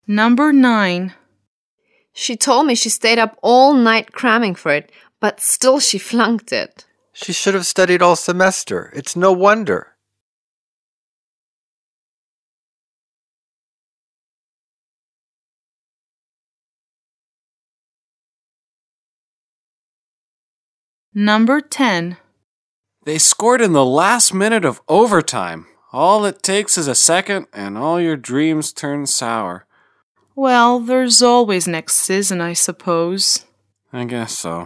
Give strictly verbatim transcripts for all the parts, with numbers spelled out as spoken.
Number nine. She told me she stayed up all night cramming for it, but still she flunked it. She should have studied all semester. It's no wonder. Number ten. They scored in the last minute of overtime. All it takes is a second, and all your dreams turn sour. Well, there's always next season, I suppose. I guess so.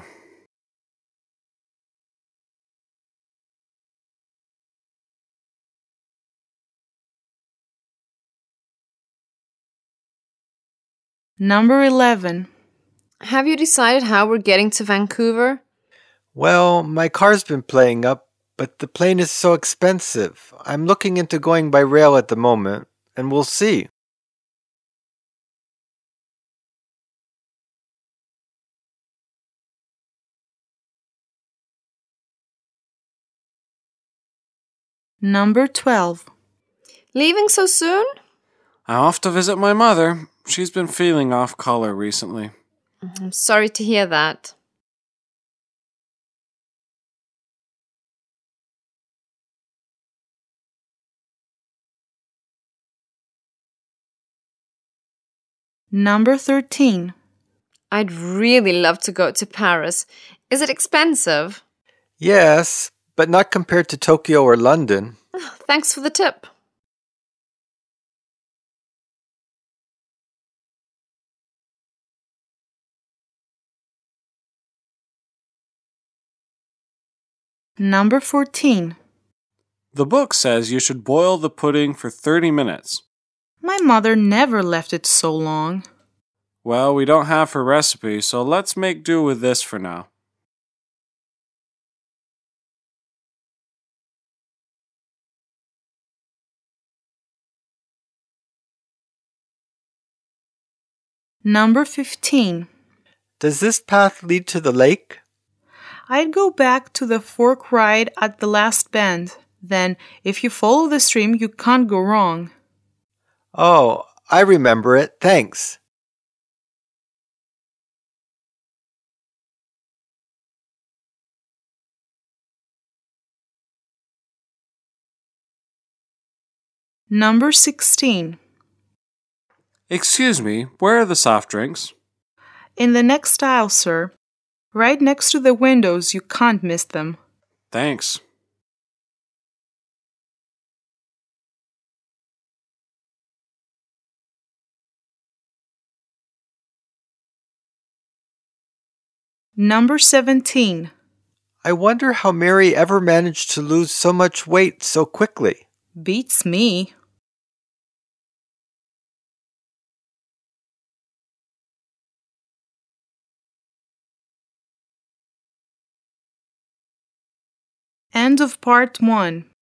Number eleven. Have you decided how we're getting to Vancouver? Well, my car's been playing up, but the plane is so expensive. I'm looking into going by rail at the moment, and we'll see. Number twelve. Leaving so soon? I'm off to visit my mother. She's been feeling off color recently. I'm sorry to hear that. Number thirteen. I'd really love to go to Paris. Is it expensive? Yes, but not compared to Tokyo or London. Thanks for the tip. Number fourteen. The book says you should boil the pudding for thirty minutes. My mother never left it so long. Well, we don't have her recipe, so let's make do with this for now. Number fifteen. Does this path lead to the lake? I'd go back to the fork ride at the last bend. Then, if you follow the stream, you can't go wrong. Oh, I remember it. Thanks. Number sixteen. Excuse me, where are the soft drinks? In the next aisle, sir. Right next to the windows, you can't miss them. Thanks. Number seventeen. I wonder how Mary ever managed to lose so much weight so quickly. Beats me. End of part one.